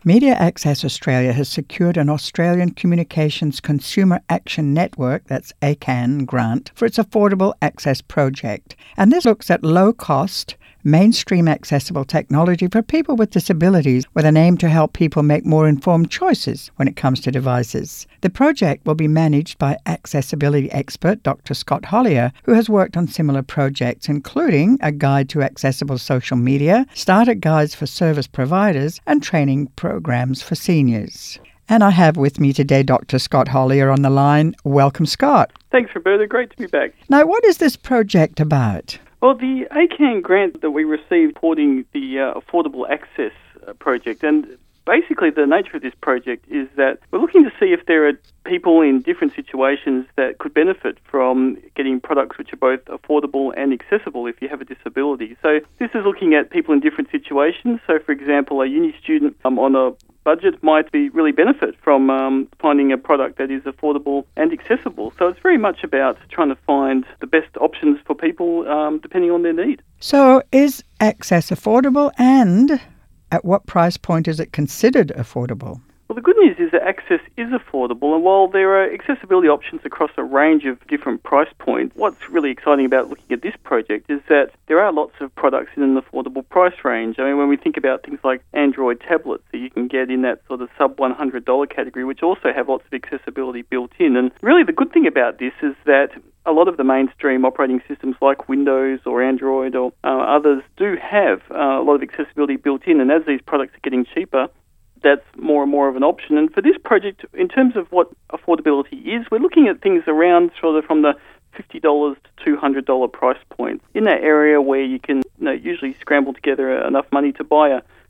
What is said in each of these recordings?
Media Access Australia has secured an Australian Communications Consumer Action Network, that's ACAN, grant for its Affordable Access project. And this looks at low-cost, mainstream accessible technology for people with disabilities with an aim to help people make more informed choices when it comes to devices. The project will be managed by accessibility expert Dr. Scott Hollier, who has worked on similar projects, including a guide to accessible social media, starter guides for service providers, and training programs for seniors. And I have with me today Dr. Scott Hollier on the line. Welcome, Scott. Thanks, Roberta. Great to be back. Now, what is this project about? Well, the ACAN grant that we received supporting the Affordable Access project, and basically the nature of this project is that we're looking to see if there are people in different situations that could benefit from getting products which are both affordable and accessible if you have a disability. So this is looking at people in different situations. So, for example, a uni student on a budget might really benefit from finding a product that is affordable and accessible. So it's very much about trying to find the best options for people depending on their need. So is access affordable, and at what price point is it considered affordable? Well, the good news is that access is affordable, and while there are accessibility options across a range of different price points, what's really exciting about looking at this project is that there are lots of products in an affordable price range. I mean, when we think about things like Android tablets that you can get in that sort of sub-$100 category, which also have lots of accessibility built in. And really the good thing about this is that a lot of the mainstream operating systems like Windows or Android or others do have a lot of accessibility built in, and as these products are getting cheaper, that's more and more of an option. And for this project, in terms of what affordability is, we're looking at things around sort of from the $50 to $200 price point, in that area where you can usually scramble together enough money to buy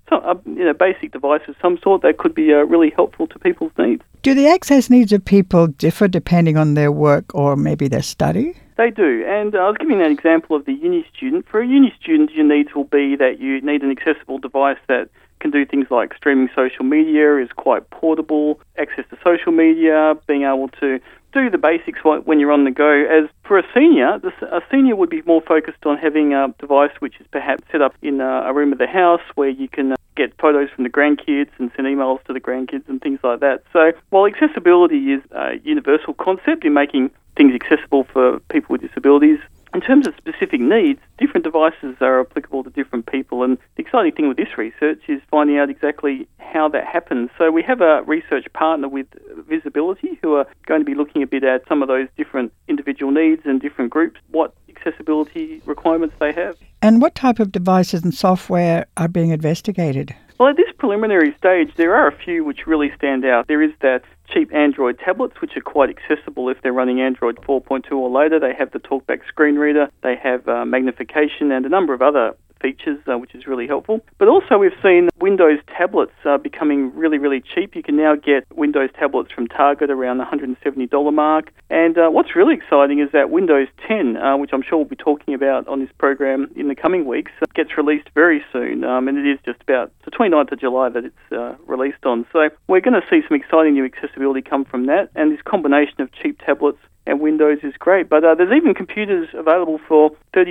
a basic device of some sort that could be really helpful to people's needs. Do the access needs of people differ depending on their work or maybe their study? They do, and I was giving that example of the uni student. For a uni student, your needs will be that you need an accessible device that can do things like streaming social media, is quite portable, access to social media, being able to do the basics when you're on the go. As for a senior would be more focused on having a device which is perhaps set up in a room of the house where you can get photos from the grandkids and send emails to the grandkids and things like that. So while accessibility is a universal concept in making things accessible for people with disabilities, in terms of specific needs, different devices are applicable to different people, and the exciting thing with this research is finding out exactly how that happens. So we have a research partner with Visibility who are going to be looking a bit at some of those different individual needs and different groups, what accessibility requirements they have. And what type of devices and software are being investigated? Well, at this preliminary stage, there are a few which really stand out. There is that cheap Android tablets, which are quite accessible if they're running Android 4.2 or later. They have the TalkBack screen reader, they have magnification and a number of other features, which is really helpful. But also we've seen Windows tablets becoming really, really cheap. You can now get Windows tablets from Target around the $170 mark. And what's really exciting is that Windows 10, which I'm sure we'll be talking about on this program in the coming weeks, gets released very soon. And it is just about the 29th of July that it's released on. So we're going to see some exciting new accessibility come from that. And this combination of cheap tablets and Windows is great. But there's even computers available for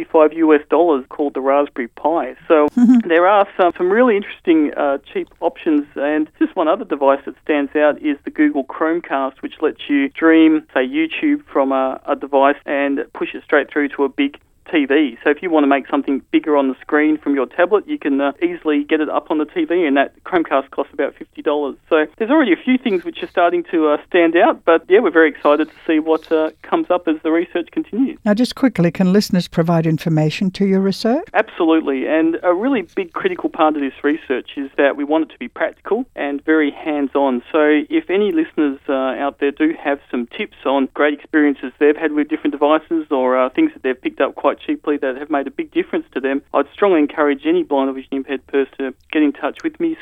$35 called the Raspberry Pi. So there are some really interesting cheap options. And just one other device that stands out is the Google Chromecast, which lets you stream, say, YouTube from a device and push it straight through to a big TV. So if you want to make something bigger on the screen from your tablet, you can easily get it up on the TV, and that Chromecast costs about $50. So there's already a few things which are starting to stand out, but yeah, we're very excited to see what comes up as the research continues. Now, just quickly, can listeners provide information to your research? Absolutely, and a really big critical part of this research is that we want it to be practical and very hands-on. So if any listeners out there do have some tips on great experiences they've had with different devices or things that they've picked up quite cheaply that have made a big difference to them, I'd strongly encourage any blind or vision impaired person to get in touch with me,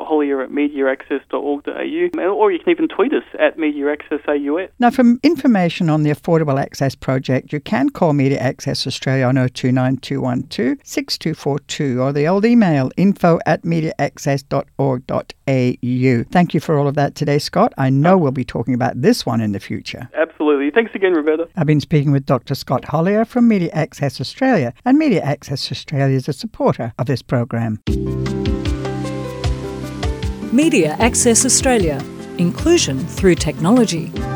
scott.hollier@mediaaccess.org.au, or you can even tweet us at MediaAccessAUS. Now, for information on the Affordable Access Project, you can call Media Access Australia on 029212 6242 or the old email info@mediaaccess.org.au. Thank you for all of that today, Scott. I know we'll be talking about this one in the future. Absolutely. Thanks again, Roberta. I've been speaking with Dr. Scott Hollier from Media Access Australia, and Media Access Australia is a supporter of this program. Media Access Australia. Inclusion through technology.